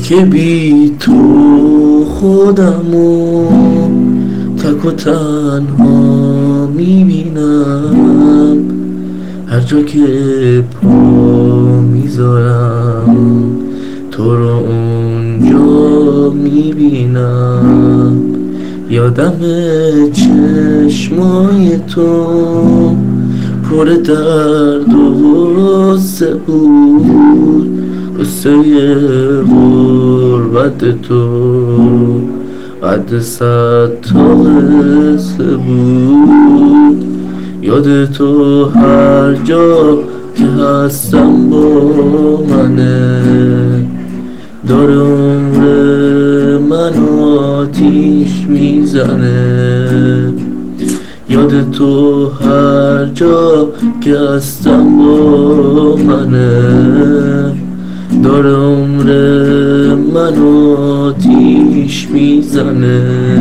که بی تو خودمو تک و تنها میبینم، هر جا که پا میذارم تو رو اونجا میبینم. یادم چشمای تو پر درد و غصه بود، قصه غربت تو قد 100 تا قصه بود. یاد تو هر جا که هستم با منه، داره عمر منو آتیش میزنه. یاد تو هر جا که هستم با منه، داره عمر منو آتیش میزنه.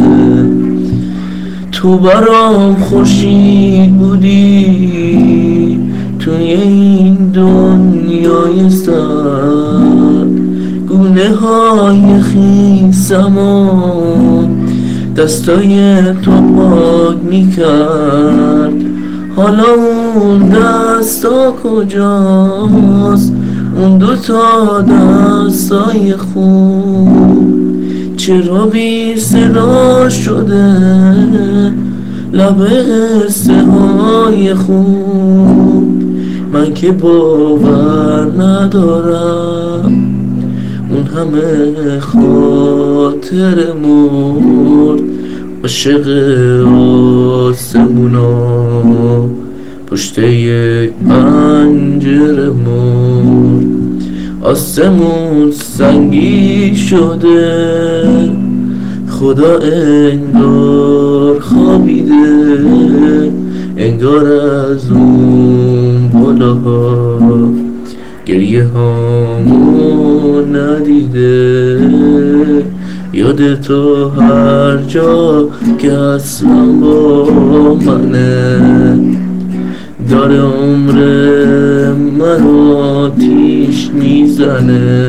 تو برام خورشید بودی توی این دنیای سر، گونه های خیسم و دستای تو پاک میکرد. حالا اون دستا کجاست؟ اون 2 تا دستای خوب چرا بی صدا شده؟ لب قصه های خوب من که باور ندارم اون همه خاطر مرد عاشق آسمونا پشت یک پنجره مرد. آسمون سنگی شده، خدا انگار خوابیده، انگار از اون بالاها گریه هامو ندیده. یاد تو هر جا که اصلا با منه، داره عمر منو آتیش میزنه.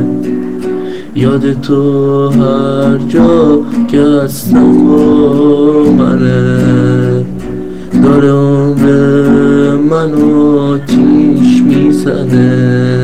یاد تو هر جا که اصلا با منه، داره عمر منو آتیش میزنه.